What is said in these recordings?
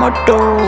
Тумото.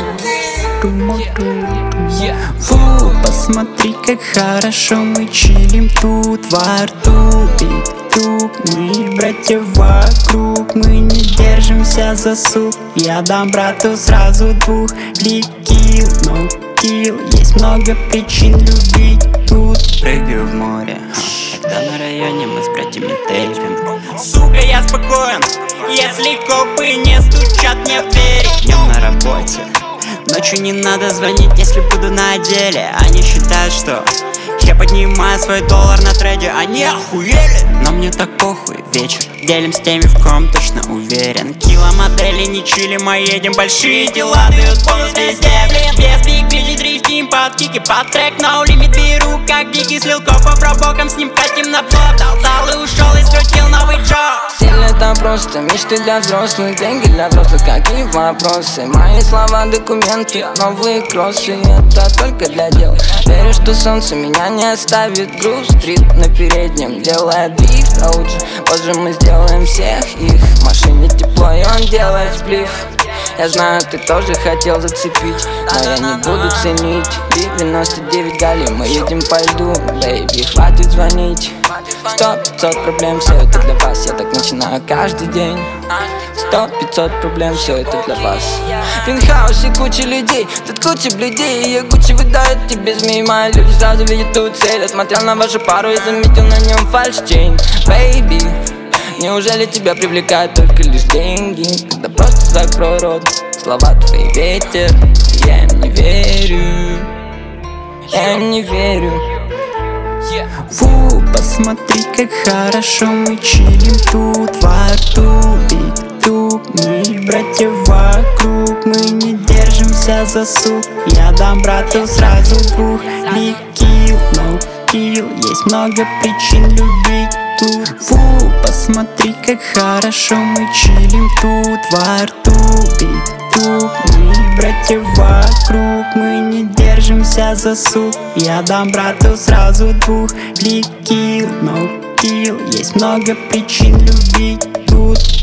Фу, посмотри, как хорошо мы чилим тут во рту. Биг-тук, мы братья вокруг, мы не держимся за сук. Я дам брату сразу двух. Big kill, no kill. Есть много причин любить тут. Прыгаю в море, когда на районе мы с братьями тейпим. Сука, я спокоен, если копы не стучат мне в двери. Днем на работе, ночью не надо звонить, если буду на деле. Они считают, что я поднимаю свой доллар на трейде. Они охуели, но мне так похуй. Вечер делим с теми, в ком точно уверен. Киломодели не чилим, а едем. Большие дела дают бонус везде, блин. Без биг бич дрифтим под кики, под трек. No limit беру, как дикий. Слил копа пробоком, с ним катим на блок. Дал и ушел и скрутил новый джоб. Стиль это просто мечты для взрослых, деньги для взрослых, какие вопросы? Мои слова документы, новые кроссы, это только для дел. Верю, что солнце меня не оставит. Грув стрит на переднем, делая дрифт, а лучше позже мы сделаем всех их. В машине тепло и он делает сплив. Я знаю, ты тоже хотел зацепить, но я не буду ценить. 99 галей, мы едем по льду, бэйби, хватит звонить. 100-500 проблем, все это для вас, я так начинаю каждый день. 100-500 проблем, все это для вас. В пентхаусе куча людей, тут куча бледей, и я Гуччи выдает тебе змей. Мои люди сразу видят ту цель. Я смотрел на вашу пару и заметил на нем фальш-чейн. Бэйби, неужели тебя привлекают только лишь деньги? Тогда просто закрой рот, слова твои ветер. Я им не верю, я им не верю. Фу, посмотри, как хорошо мы чилим тут во рту. Биг-тук, мы братья вокруг, мы не держимся за сук. Я дам брату сразу двух. Big kill, no kill. Есть много причин любить тут. Фу, посмотри, как хорошо мы чилим тут во рту. Биг-тук, мы братья вокруг, мы не держимся за сук. Я дам брату сразу двух. Big kill, no kill. Есть много причин любить тут.